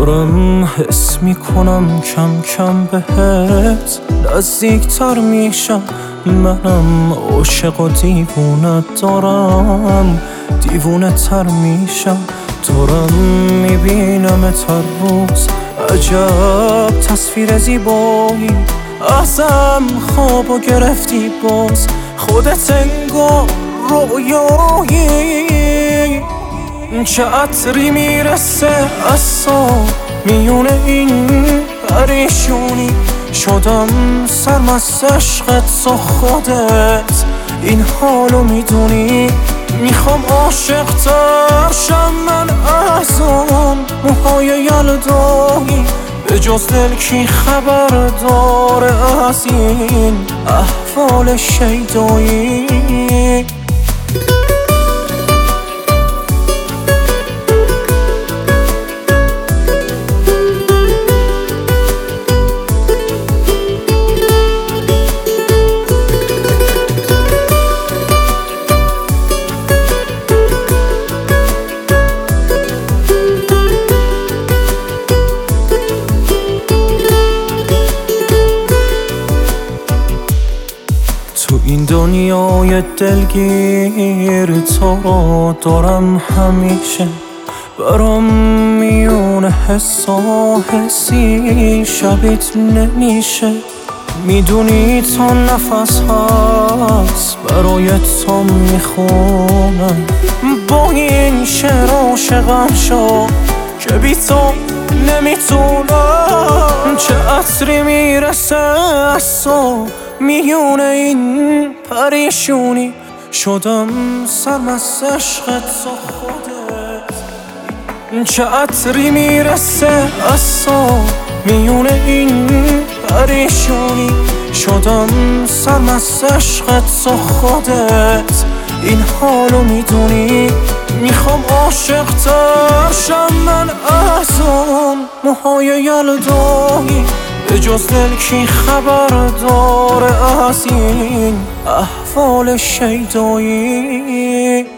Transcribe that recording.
دارم حس میکنم کم کم بهت نزدیکتر میشم. منم عاشق و دیوونه دارم، دیوونه تر میشم. دارم میبینمت هر روز، عجب تصویر زیبایی. ازم خوابو گرفتی باز، خودت انگار رویایی. چه عطری میرسه از تو میونه این پریشونی. شدم سرمست عشقت و خودت این حالو میدونی. میخوام عاشق تر شم من از اون موهای یلدایی. به جز دل کی خبر داره از این احوال شیدایی؟ تو این دنیای دلگیر تو رو دارم همیشه. برام میونه حس و حسی شبیت نمیشه. میدونی تا نفس هست برای تو میخونم. با این شعر عاشقم شو که بی تو نمیتونم. چه عطری میرسه از تو میونه این پریشونی. شدم سرمست عشقت و خودت. چه عطری میرسه از تو میونه این پریشونی. شدم سرمست عشقت و خودت این حالو میدونی. میخوام عاشق تر شم من از اون موهای یلدایی. به جز دل کی خبر داره از این احوال شیدایی؟